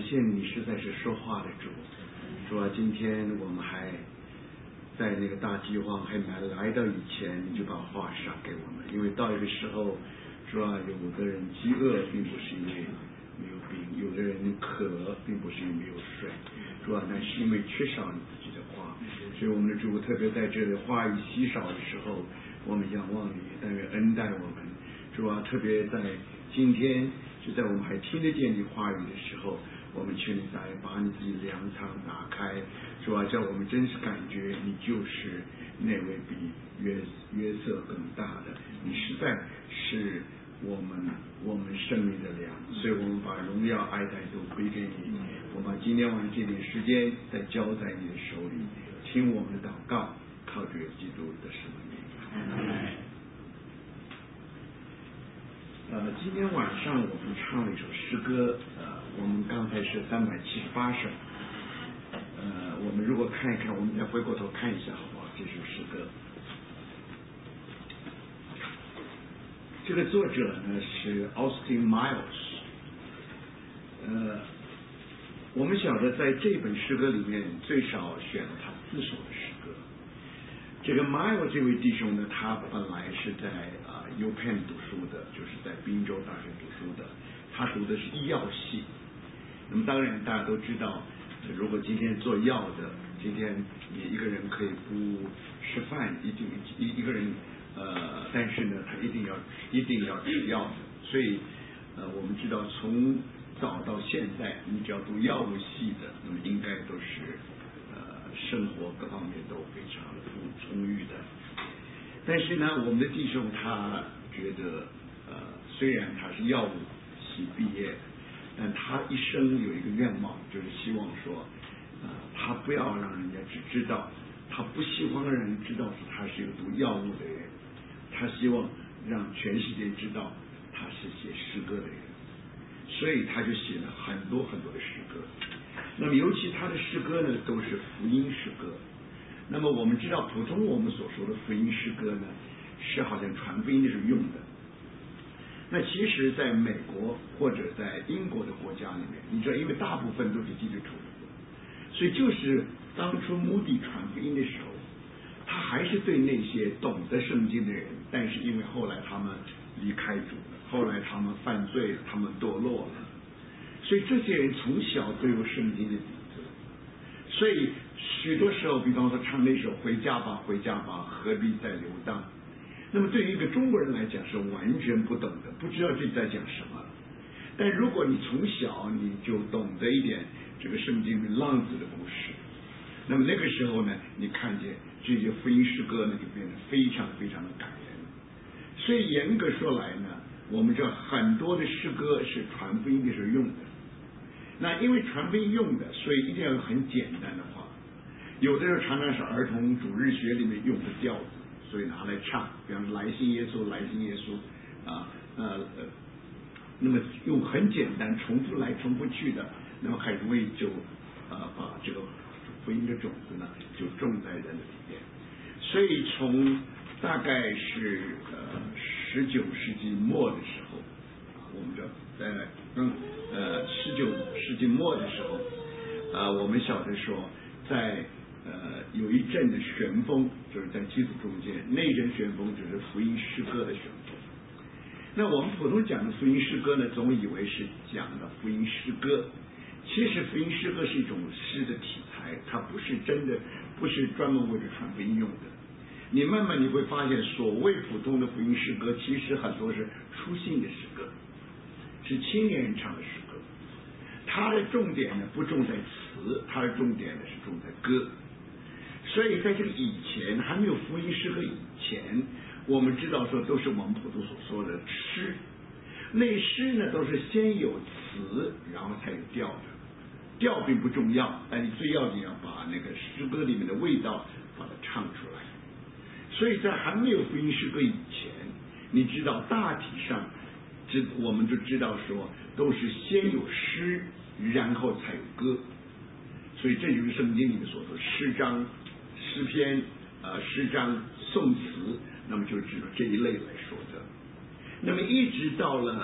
谢你实在是说话的主，主啊，今天我们还在那个大饥荒还没来到以前，你就把话赏给我们，因为到一个时候，主啊，有的人饥饿并不是因为没有饼，有的人渴并不是因为没有水，主啊，那是因为缺少你自己的话，所以我们的主特别在这里话语稀少的时候，我们仰望你，但愿恩待我们，主啊，特别在今天就在我们还听得见你话语的时候，我们求你再把你自己粮仓打开，主啊，叫我们真是感觉你就是那位比约瑟更大的，你实在是我们生命的粮，所以我们把荣耀爱戴都归给你，我们把今天晚上这点时间再交在你的手里，听我们的祷告，靠着基督的圣名。今天晚上我们唱了一首诗歌，我们刚才是378首，我们如果看一看，我们再回过头看一下好不好？这首诗歌，这个作者呢是 Austin Miles，我们晓得在这本诗歌里面最少选了他4首的诗歌。这个 Miles 这位弟兄呢，他本来是在UPenn 读书的，就是在宾州大学读书的，他读的是医药系。那么当然大家都知道，如果今天做药的，今天你一个人可以不吃饭，一个人但是呢，他一定要吃药的。所以我们知道从早到现在，你只要读药物系的，那么应该都是生活各方面都非常的充裕的。但是呢，我们的弟兄他觉得虽然他是药物系毕业，但他一生有一个愿望，就是希望说他不要让人家只知道，他不希望让人知道他是一个读药物的人，他希望让全世界知道他是写诗歌的人，所以他就写了很多很多的诗歌。那么尤其他的诗歌呢都是福音诗歌。那么我们知道普通我们所说的福音诗歌呢，是好像传福音的时候用的。那其实在美国或者在英国的国家里面，你知道因为大部分都是基督徒，所以就是当初穆迪传福音的时候，他还是对那些懂得圣经的人，但是因为后来他们离开主了，后来他们犯罪了，他们堕落了，所以这些人从小都有圣经的底子，所以许多时候比方说唱那首回家吧回家吧何必再流荡，那么对于一个中国人来讲是完全不懂的，不知道这在讲什么。但如果你从小你就懂得一点这个圣经的浪子的故事，那么那个时候呢，你看见这些福音诗歌呢就变得非常非常的感人。所以严格说来呢，我们知道很多的诗歌是传福音的时候用的。那因为传福音用的，所以一定要有很简单的话。有的时候常常是儿童主日学里面用的调子，所以拿来唱，比方说来信耶稣来信耶稣那么用很简单重复来重复去的，那么很容易就把这个福音的种子呢就种在人的里面。所以从大概是19世纪末的时候，我们就在19世纪末的时候，我们晓得说在有一阵的旋风，就是在基督中间，那阵旋风就是福音诗歌的旋风。那我们普通讲的福音诗歌呢，总以为是讲的福音诗歌，其实福音诗歌是一种诗的题材，它不是真的，不是专门为了传福音用的。你慢慢你会发现，所谓普通的福音诗歌，其实很多是出信的诗歌，是青年人唱的诗歌。它的重点呢不重在词，它的重点呢是重在歌。所以在这个以前，还没有福音诗歌以前，我们知道说都是我们普通所说的诗。那诗呢都是先有词，然后才有调的。调并不重要，但你最要紧要把那个诗歌里面的味道把它唱出来。所以在还没有福音诗歌以前，你知道大体上我们就知道说都是先有诗，然后才有歌。所以这就是圣经里面所说诗章、诗篇、诗章、颂词，那么就指这一类来说的。那么一直到了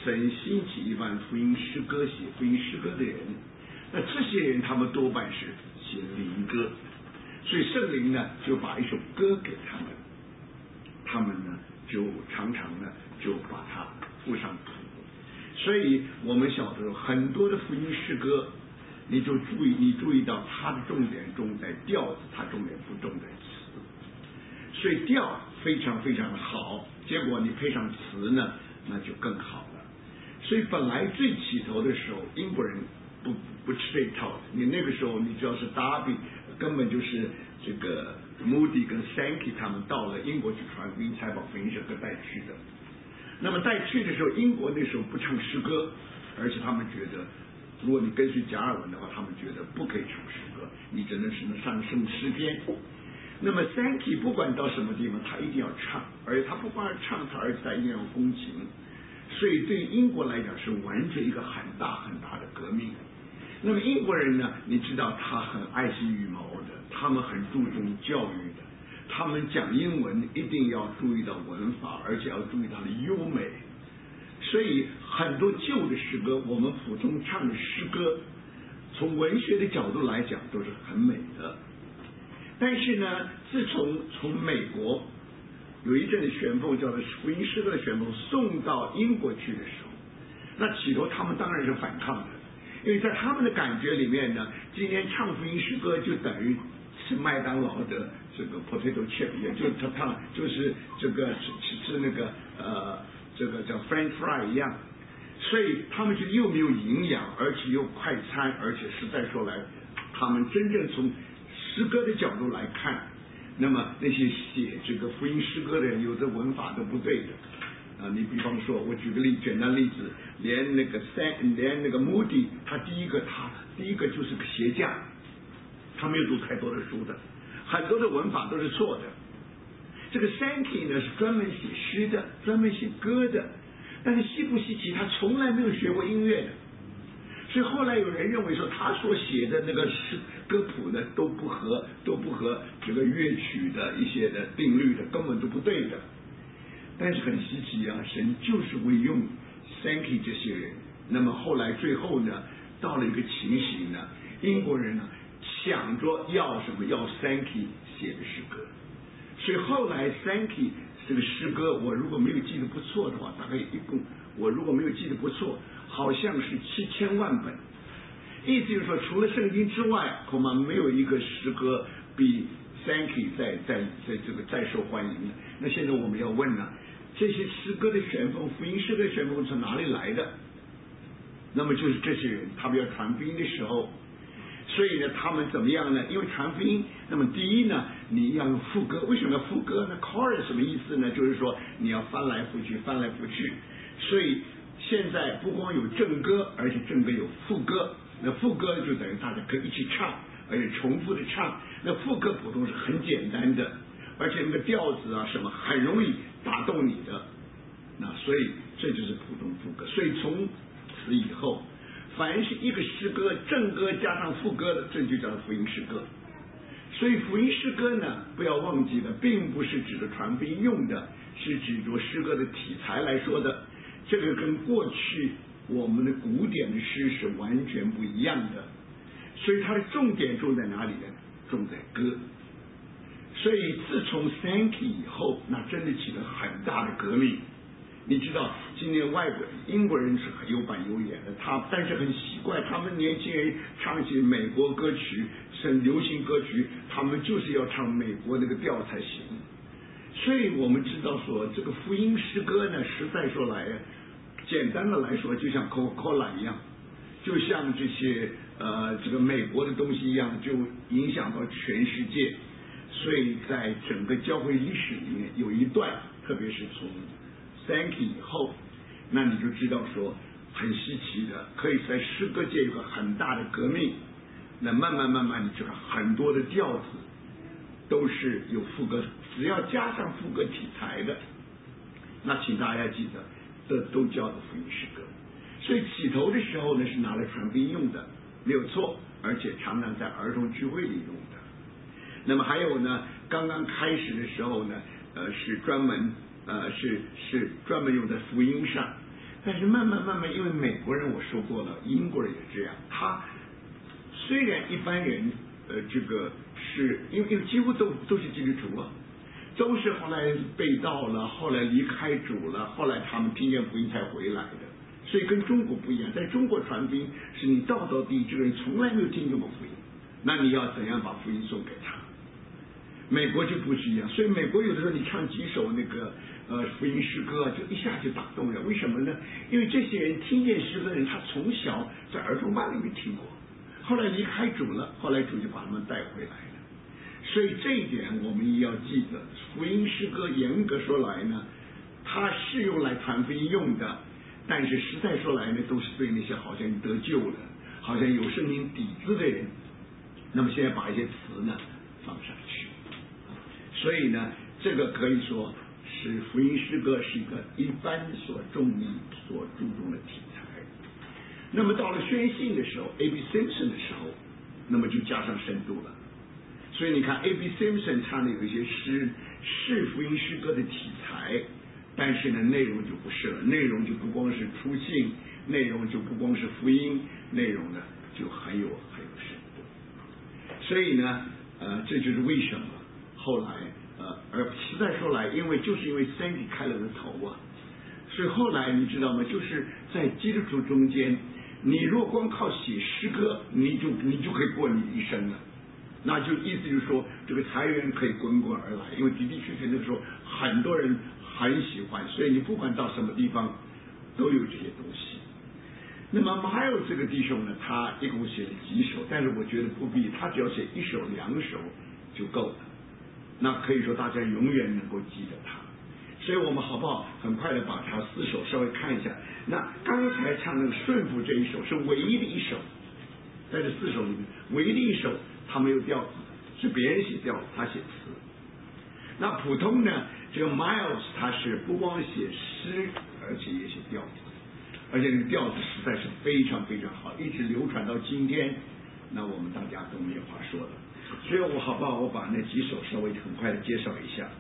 神兴起一般福音诗歌、写福音诗歌的人，那这些人他们多半是写灵歌，所以圣灵呢就把一首歌给他们，他们呢就常常呢就把它附上谱。所以我们晓得很多的福音诗歌，你注意到它的重点重在调子，它重点不重在词，所以调非常非常的好，结果你配上词呢，那就更好了。所以本来最起头的时候，英国人不吃这一套，你那个时候你只要是达比，根本就是这个 Moody 跟 Sankey 他们到了英国去传福音，才把福音诗歌带去的。那么带去的时候，英国那时候不唱诗歌，而且他们觉得，如果你跟随加尔文的话，他们觉得不可以唱诗歌，你只能唱圣诗篇。那么 Sankey 不管到什么地方，他一定要唱，而且他不光要唱，而且他一定要恭敬。所以对英国来讲是完成一个很大很大的革命。那么英国人呢，你知道他很爱惜羽毛的，他们很注重教育的，他们讲英文一定要注意到文法，而且要注意它的优美。所以很多旧的诗歌，我们普通唱的诗歌，从文学的角度来讲都是很美的。但是呢，自从美国有一阵的旋风叫做福音诗歌的旋风送到英国去的时候，那起头他们当然是反抗的，因为在他们的感觉里面呢，今天唱福音诗歌就等于吃麦当劳的这个 potato chip， 也就是他就是这个吃那个这个叫 French fry 一样，所以他们觉得又没有营养，而且又快餐，而且实在说来，他们真正从诗歌的角度来看，那么那些写这个福音诗歌的人，有的文法都不对的。你比方说，我举个简单例子，连那个 Moody， 他第一个就是个鞋匠，他没有读太多的书的，很多的文法都是错的。这个 Sankey 呢是专门写诗的，专门写歌的，但是稀不稀奇，他从来没有学过音乐的。所以后来有人认为说，他所写的那个诗歌谱呢都不合这个乐曲的一些的定律的，根本都不对的。但是很稀奇啊，神就是会用 Sankey 这些人。那么后来最后呢，到了一个情形呢，英国人呢想着要什么，要 Sankey 写的诗歌。所以后来 Sankey 这个诗歌，我如果没有记得不错的话，大概一共我如果没有记得不错，好像是7000万本。意思就是说，除了圣经之外，恐怕没有一个诗歌比 Sankey 在这个再受欢迎的。那现在我们要问呢，这些诗歌的旋风，福音诗歌的旋风从哪里来的？那么就是这些人，他们要传福音的时候，所以呢，他们怎么样呢？因为传福音，那么第一呢，你要用副歌。为什么要副歌呢 ？chorus 什么意思呢？就是说你要翻来覆去，翻来覆去。所以现在不光有正歌，而且正歌有副歌。那副歌就等于大家可以一起唱，而且重复的唱。那副歌普通是很简单的，而且那个调子啊什么很容易打动你的。那所以这就是普通副歌。所以从此以后，凡是一个诗歌正歌加上副歌的，这就叫福音诗歌。所以福音诗歌呢，不要忘记了，并不是指着传福音用的，是指着诗歌的题材来说的。这个跟过去我们的古典的诗是完全不一样的。所以它的重点重在哪里呢？重在歌。所以自从 Sankey 以后，那真的起了很大的革命。你知道，今年英国人是很有板有眼的，但是很奇怪，他们年轻人唱起美国歌曲、流行歌曲，他们就是要唱美国那个调才行。所以我们知道说，这个福音诗歌呢，实在说来，简单的来说，就像 Coca-Cola 一样，就像这些这个美国的东西一样，就影响到全世界。所以在整个教会历史里面有一段，特别是从Sankey 以后，那你就知道说很稀奇的，可以在诗歌界有个很大的革命。那慢慢，你知道很多的调子都是有副歌，只要加上副歌题材的，那请大家记得，这都叫做福音诗歌。所以起头的时候呢，是拿来传福音用的，没有错，而且常常在儿童聚会里用的。那么还有呢，刚刚开始的时候呢，是专门用在福音上。 但是慢慢，因为美国人我说过了，英国人也这样，他虽然一般人这个是因为几乎都是基督徒啊，都是后来被盗了，后来离开主了，后来他们听见福音才回来的。所以跟中国不一样，在中国传福音是你到底这个人从来没有听过福音，那你要怎样把福音送给他？美国就不是一样，所以美国有的时候你唱几首那个福音诗歌，就一下就打动人。为什么呢？因为这些人听见诗歌的人，他从小在儿童班里面听过，后来离开主了，后来主就把他们带回来了。所以这一点我们也要记得，福音诗歌严格说来呢，它是用来传福音用的，但是实在说来呢，都是对那些好像得救了，好像有圣经底子的人，那么现在把一些词呢放上去。所以呢，这个可以说是福音诗歌是一个一般所注重的题材。那么到了宣信的时候 ，A.B. Simpson 的时候，那么就加上深度了。所以你看 A.B. Simpson 唱的有一些诗是福音诗歌的题材，但是呢内容就不是了，内容就不光是出信，内容就不光是福音，内容呢就很有深度。所以呢这就是为什么后来而实在说来，因为 Sandy 开了个头啊，所以后来你知道吗？就是在基督徒中间，你若光靠写诗歌，你就可以过你一生了。那就意思就是说，这个财源可以滚滚而来，因为的确那个时候很多人很喜欢，所以你不管到什么地方都有这些东西。那么 Miles 这个弟兄呢，他一共写了几首，但是我觉得不必，他只要写1首2首就够了。那可以说大家永远能够记得他。所以我们好不好很快的把他4首稍微看一下。那刚才唱那个顺服这一首是唯一的一首，在这4首里面唯一的一首他没有调子，是别人写调子，他写词。那普通呢，这个 Miles 他是不光写诗，而且也写调子，而且这个调子实在是非常非常好，一直流传到今天，那我们大家都没有话说了。所以我好不好我把那几首稍微很快的介绍一下。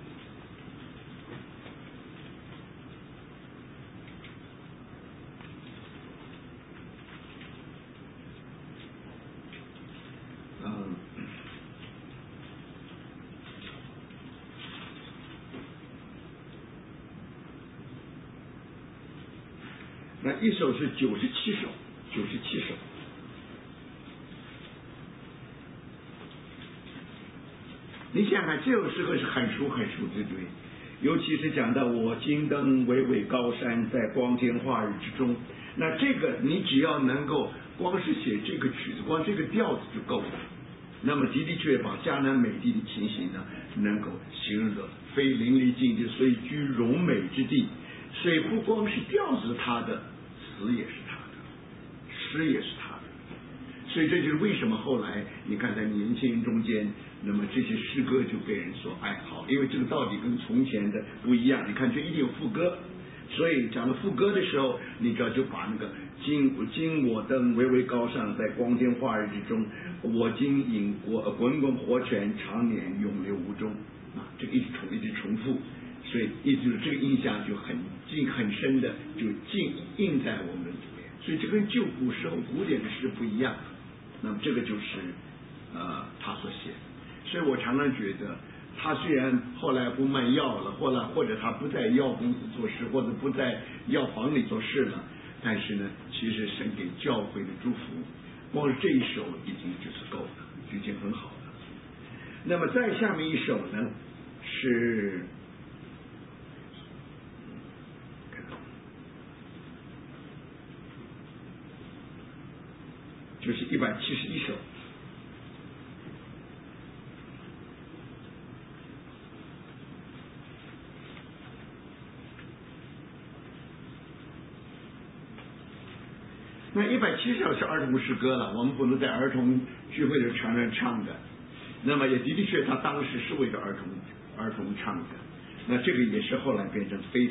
那一首是97首。你想想这首诗歌是很熟，对不对？尤其是讲到我金灯巍巍高山，在光天化日之中，那这个你只要能够光是写这个曲子，光这个调子就够了。那么的确把迦南美地的情形呢，能够形容的非淋漓尽致，所以居荣美之地。所以不光是调子他的，词也是他的，诗也是他的。所以这就是为什么后来你看在年轻人中间，那么这些诗歌就被人所爱好，因为这个道理跟从前的不一样。你看这一定有副歌，所以讲到副歌的时候，你只要就把那个今我灯巍巍高上，在光天化日之中，我今饮滚滚活泉，常年永流无终啊，这个一直重复，所以意思就是这个印象就很深的就印在我们的里面。所以这跟旧古时候古典的诗不一样。那么这个就是他所写的。所以我常常觉得他虽然后来不卖药了，或者他不在药公司做事，或者不在药房里做事了，但是呢，其实神给教会的祝福，光是这一首已经就是够了，已经很好了。那么再下面一首呢是就是171首。那170首是儿童诗歌了，我们不能在儿童聚会的常常唱的。那么也的确，他当时是为了儿童唱的。那这个也是后来变成非